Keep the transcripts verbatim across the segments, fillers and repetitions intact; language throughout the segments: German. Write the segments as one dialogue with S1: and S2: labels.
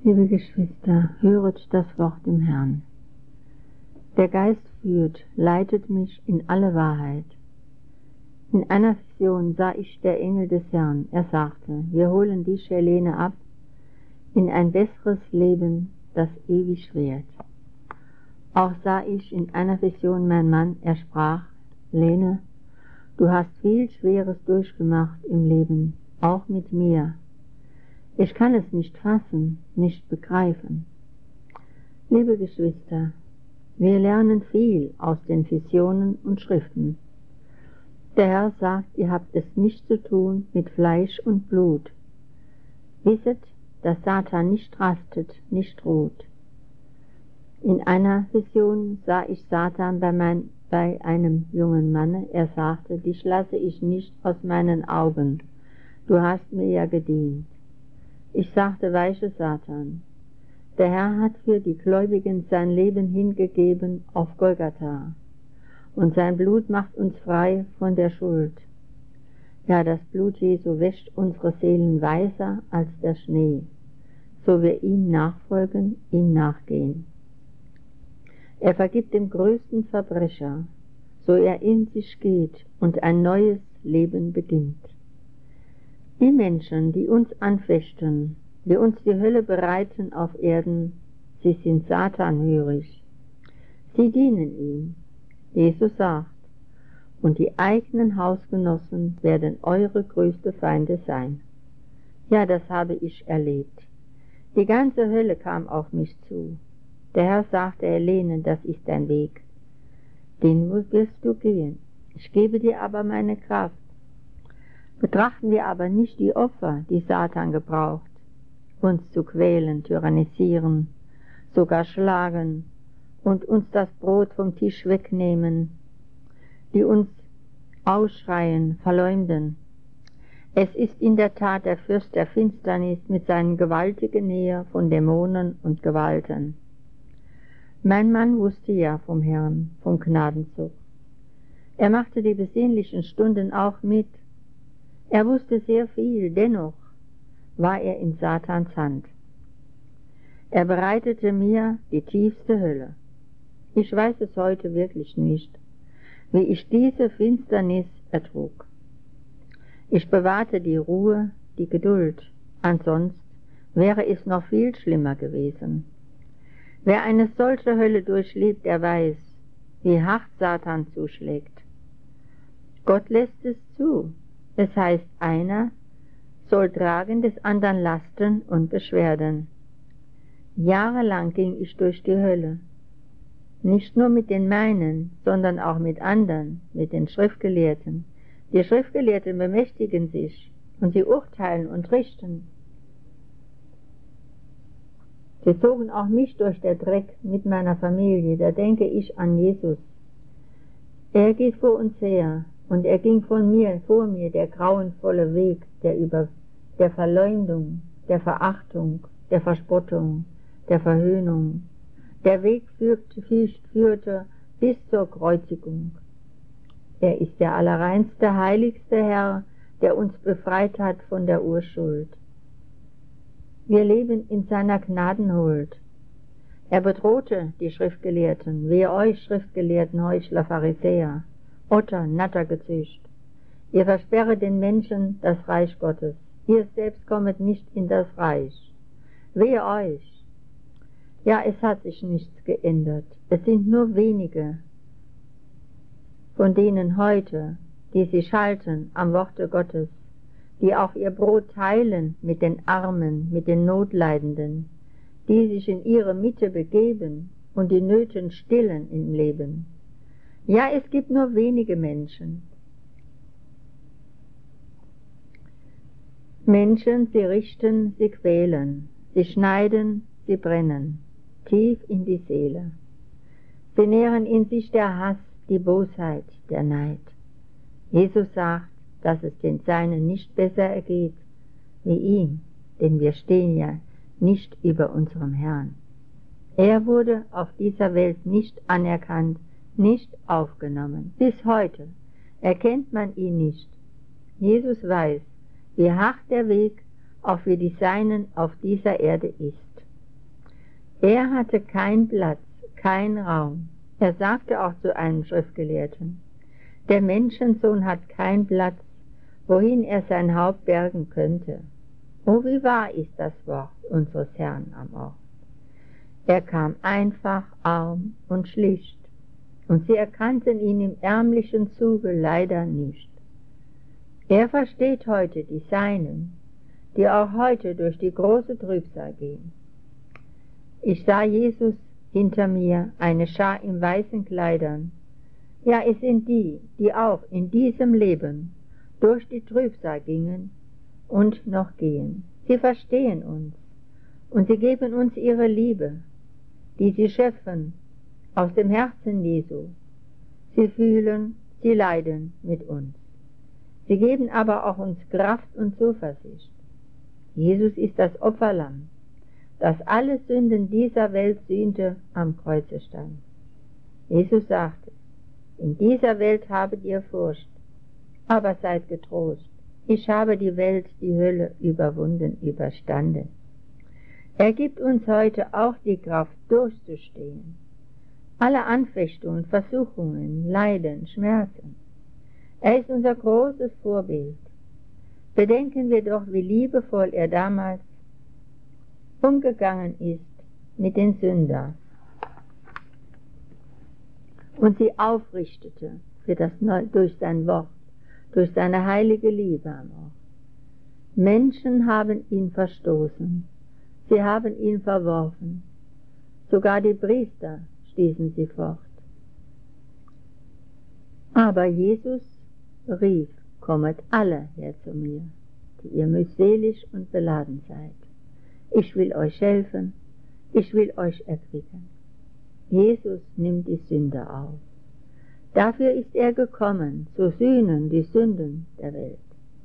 S1: Liebe Geschwister, höret das Wort im Herrn. Der Geist führt, leitet mich in alle Wahrheit. In einer Vision sah ich der Engel des Herrn. Er sagte, wir holen die Schelene ab in ein besseres Leben, das ewig währt. Auch sah ich in einer Vision mein Mann, er sprach, Lene, du hast viel Schweres durchgemacht im Leben, auch mit mir. Ich kann es nicht fassen, nicht begreifen. Liebe Geschwister, wir lernen viel aus den Visionen und Schriften. Der Herr sagt, ihr habt es nicht zu tun mit Fleisch und Blut. Wisset, dass Satan nicht rastet, nicht ruht. In einer Vision sah ich Satan bei, mein, bei einem jungen Manne. Er sagte, dich lasse ich nicht aus meinen Augen. Du hast mir ja gedient. Ich sagte, weiche Satan, der Herr hat für die Gläubigen sein Leben hingegeben auf Golgatha, und sein Blut macht uns frei von der Schuld. Ja, das Blut Jesu wäscht unsere Seelen weißer als der Schnee, so wir ihm nachfolgen, ihm nachgehen. Er vergibt dem größten Verbrecher, so er in sich geht und ein neues Leben beginnt. Die Menschen, die uns anfechten, die uns die Hölle bereiten auf Erden, sie sind satanhörig. Sie dienen ihm. Jesus sagt, und die eigenen Hausgenossen werden eure größte Feinde sein. Ja, das habe ich erlebt. Die ganze Hölle kam auf mich zu. Der Herr sagte, Helene, das ist dein Weg. Den wirst du gehen. Ich gebe dir aber meine Kraft. Betrachten wir aber nicht die Opfer, die Satan gebraucht, uns zu quälen, tyrannisieren, sogar schlagen und uns das Brot vom Tisch wegnehmen, die uns ausschreien, verleumden. Es ist in der Tat der Fürst der Finsternis mit seinen gewaltigen Heer von Dämonen und Gewalten. Mein Mann wusste ja vom Herrn, vom Gnadenzug. Er machte die besinnlichen Stunden auch mit. Er wusste sehr viel, dennoch war er in Satans Hand. Er bereitete mir die tiefste Hölle. Ich weiß es heute wirklich nicht, wie ich diese Finsternis ertrug. Ich bewahrte die Ruhe, die Geduld, ansonsten wäre es noch viel schlimmer gewesen. Wer eine solche Hölle durchlebt, der weiß, wie hart Satan zuschlägt. Gott lässt es zu. Es heißt, einer soll tragen des anderen Lasten und Beschwerden. Jahrelang ging ich durch die Hölle. Nicht nur mit den meinen, sondern auch mit anderen, mit den Schriftgelehrten. Die Schriftgelehrten bemächtigen sich und sie urteilen und richten. Sie zogen auch mich durch den Dreck mit meiner Familie, da denke ich an Jesus. Er geht vor uns her, und er ging von mir, vor mir, der grauenvolle Weg der, Über, der Verleumdung, der Verachtung, der Verspottung, der Verhöhnung. Der Weg führte, führte bis zur Kreuzigung. Er ist der allerreinste, heiligste Herr, der uns befreit hat von der Urschuld. Wir leben in seiner Gnadenhuld. Er bedrohte die Schriftgelehrten, wehe euch, Schriftgelehrten, Heuchler, Pharisäer, Otter, Nattergezücht. Ihr versperret den Menschen das Reich Gottes. Ihr selbst kommet nicht in das Reich. Wehe euch. Ja, es hat sich nichts geändert. Es sind nur wenige von denen heute, die sich halten am Worte Gottes, die auch ihr Brot teilen mit den Armen, mit den Notleidenden, die sich in ihre Mitte begeben und die Nöten stillen im Leben. Ja, es gibt nur wenige Menschen. Menschen, sie richten, sie quälen, sie schneiden, sie brennen, tief in die Seele. Sie nähren in sich der Hass, die Bosheit, der Neid. Jesus sagt, dass es den Seinen nicht besser ergeht wie ihm, denn wir stehen ja nicht über unserem Herrn. Er wurde auf dieser Welt nicht anerkannt, nicht aufgenommen. Bis heute erkennt man ihn nicht. Jesus weiß, wie hart der Weg auch für die Seinen auf dieser Erde ist. Er hatte keinen Platz, keinen Raum. Er sagte auch zu einem Schriftgelehrten, der Menschensohn hat keinen Platz, wohin er sein Haupt bergen könnte. Oh, wie wahr ist das Wort unseres Herrn am Ort. Er kam einfach, arm und schlicht, und sie erkannten ihn im ärmlichen Zuge leider nicht. Er versteht heute die Seinen, die auch heute durch die große Trübsal gehen. Ich sah Jesus hinter mir, eine Schar in weißen Kleidern. Ja, es sind die, die auch in diesem Leben durch die Trübsal gingen und noch gehen. Sie verstehen uns und sie geben uns ihre Liebe, die sie schöpfen aus dem Herzen Jesu. Sie fühlen, sie leiden mit uns. Sie geben aber auch uns Kraft und Zuversicht. Jesus ist das Opferlamm, das alle Sünden dieser Welt sühnte, am Kreuze stand. Jesus sagte, in dieser Welt habet ihr Furcht, aber seid getrost. Ich habe die Welt, die Hölle überwunden, überstanden. Er gibt uns heute auch die Kraft, durchzustehen. Alle Anfechtungen, Versuchungen, Leiden, Schmerzen. Er ist unser großes Vorbild. Bedenken wir doch, wie liebevoll er damals umgegangen ist mit den Sündern und sie aufrichtete für das Neu durch sein Wort, durch seine heilige Liebe am Ort. Menschen haben ihn verstoßen, sie haben ihn verworfen, sogar die Priester stießen sie fort. Aber Jesus rief, kommet alle her zu mir, die ihr mühselig und beladen seid. Ich will euch helfen, ich will euch erquicken. Jesus nimmt die Sünder auf. Dafür ist er gekommen, zu sühnen die Sünden der Welt.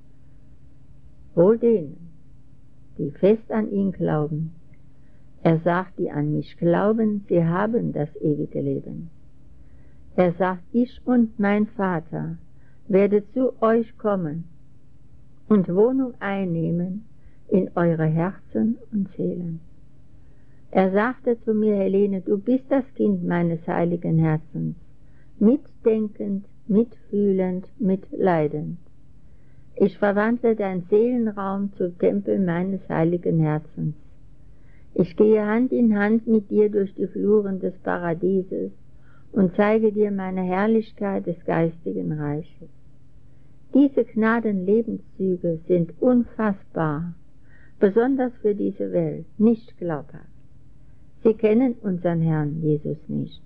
S1: Wohl denen, die fest an ihn glauben. Er sagt, die an mich glauben, sie haben das ewige Leben. Er sagt, ich und mein Vater werde zu euch kommen und Wohnung einnehmen in eure Herzen und Seelen. Er sagte zu mir, Helene, du bist das Kind meines heiligen Herzens, mitdenkend, mitfühlend, mitleidend. Ich verwandle dein Seelenraum zum Tempel meines heiligen Herzens. Ich gehe Hand in Hand mit dir durch die Fluren des Paradieses und zeige dir meine Herrlichkeit des geistigen Reiches. Diese Gnadenlebenszüge sind unfassbar, besonders für diese Welt, nicht glaubhaft. Sie kennen unseren Herrn Jesus nicht.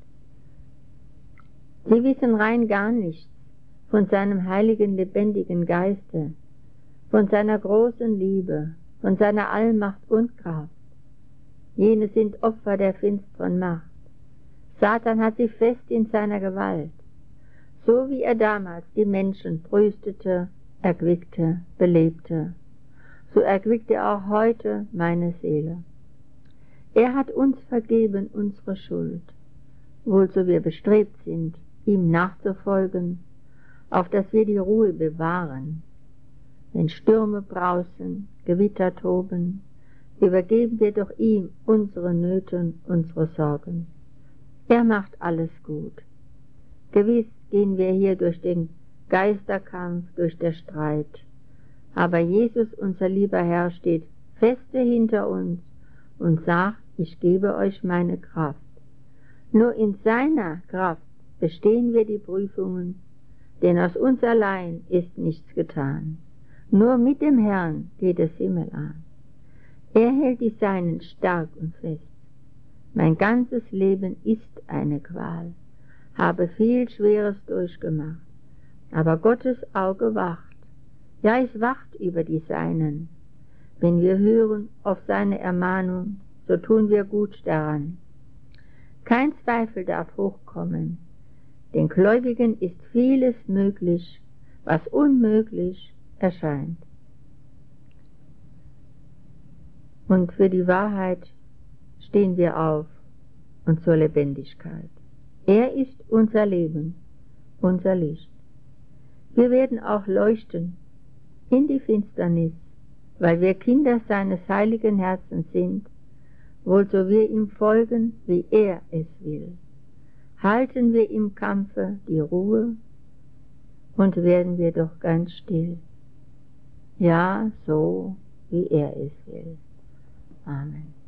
S1: Sie wissen rein gar nichts von seinem heiligen, lebendigen Geiste, von seiner großen Liebe, von seiner Allmacht und Kraft. Jene sind Opfer der finsteren Macht. Satan hat sie fest in seiner Gewalt, so wie er damals die Menschen tröstete, erquickte, belebte, so erquickt er auch heute meine Seele. Er hat uns vergeben unsere Schuld, wohl so wir bestrebt sind, ihm nachzufolgen, auf dass wir die Ruhe bewahren. Wenn Stürme brausen, Gewitter toben, übergeben wir doch ihm unsere Nöte, unsere Sorgen. Er macht alles gut. Gewiss gehen wir hier durch den Geisterkampf, durch den Streit. Aber Jesus, unser lieber Herr, steht feste hinter uns und sagt, ich gebe euch meine Kraft. Nur in seiner Kraft bestehen wir die Prüfungen, denn aus uns allein ist nichts getan. Nur mit dem Herrn geht es Himmel an. Er hält die Seinen stark und fest. Mein ganzes Leben ist eine Qual, habe viel Schweres durchgemacht, aber Gottes Auge wacht, ja es wacht über die Seinen. Wenn wir hören auf seine Ermahnung, so tun wir gut daran. Kein Zweifel darf hochkommen, den Gläubigen ist vieles möglich, was unmöglich erscheint. Und für die Wahrheit stehen wir auf und zur Lebendigkeit. Er ist unser Leben, unser Licht. Wir werden auch leuchten in die Finsternis, weil wir Kinder seines heiligen Herzens sind wohl so wir ihm folgen, wie er es will. Halten wir im Kampfe die Ruhe und werden wir doch ganz still. Ja, so wie er es will. Amen.